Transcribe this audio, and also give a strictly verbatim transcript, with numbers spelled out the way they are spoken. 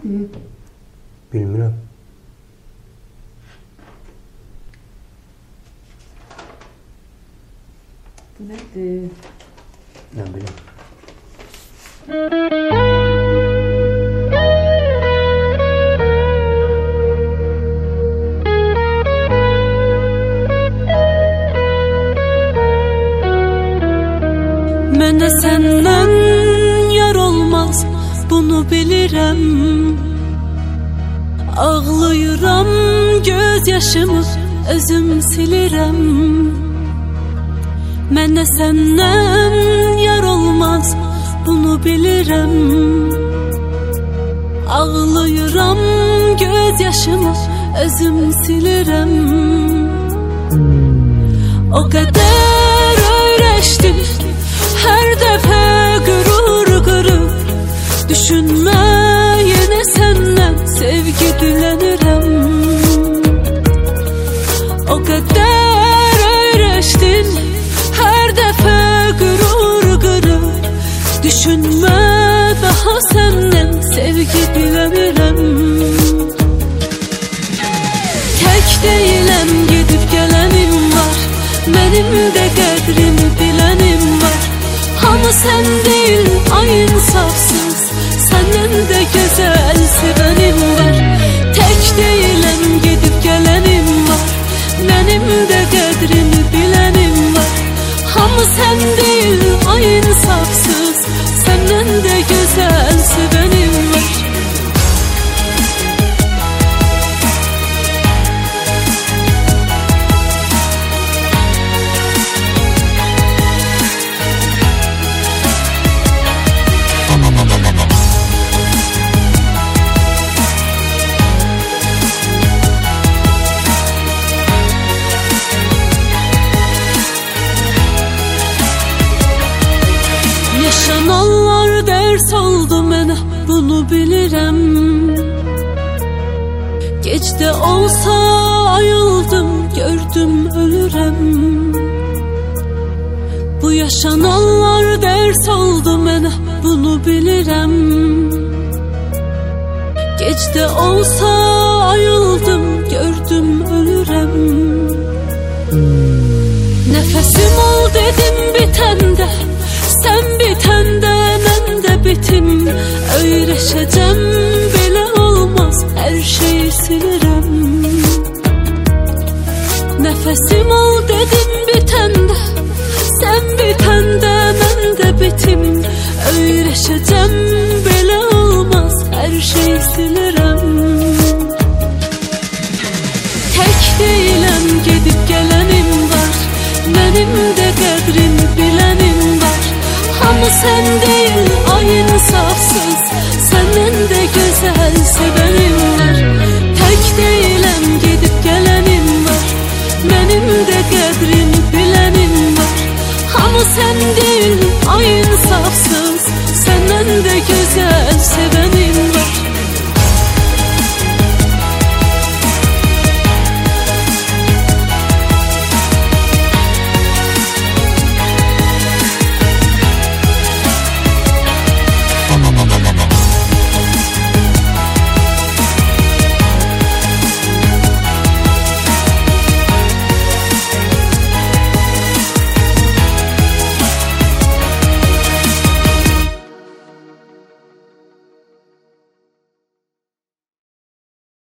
Nədir? Bilmirəm. Bu nədir? Nə bilim. Mənə səndən yar olmaz, bunu bilirəm. Ağlayıram, göz yaşımı özüm silirəm. Mənə səndən yar olmaz, bunu bilirəm. Ağlayıram, göz yaşımı özüm silirəm. O qədər öyrəşdim, hər dəfə qürur qırır. Düşünmə yenə səndən sevgi dilənirəm. O qədər öyrəşdin, hər dəfə qürur qırır. Düşünmə daha səndən sevgi dilənirəm. Tək deyiləm, gedib gələnim var. Mənim də qədrimi bilənim var. Hamı sən deyil, ay insafsız, səndən də gözəl sevənim var. Tək deyiləm, gedib gələnim var. Mənim də qədrimi bilənim var. Hamı sən deyil, ay insafsız, səndən də gözəl sevənim var. Yaşananlar dərs oldu mənə, bunu bilirəm. Gec də olsa ayıldım, gördüm ölürəm. Bu yaşananlar dərs oldu mənə, bunu bilirəm. Gec də olsa ayıldım, gördüm ölürəm. Nəfəsim ol dedim bitəndə, sən bitəndə mən də bitim. Öyrəşəcəm, belə olmaz, hər şeyi silirəm. Nəfəsim ol dedim bitəndə, sən bitəndə mən də bitim. Öyrəşəcəm, belə olmaz, hər şeyi silirəm. Tək deyiləm, gedib gələnim var. Mənim də qədrimi bilənim var. Hamı sən deyil, ay insafsız, səndən də gözəl sevənim var. Tək deyiləm, gedib gələnim var. Mənim də qədrimi bilənim var. Hamı sən deyil, ay insafsız, səndən də gözəl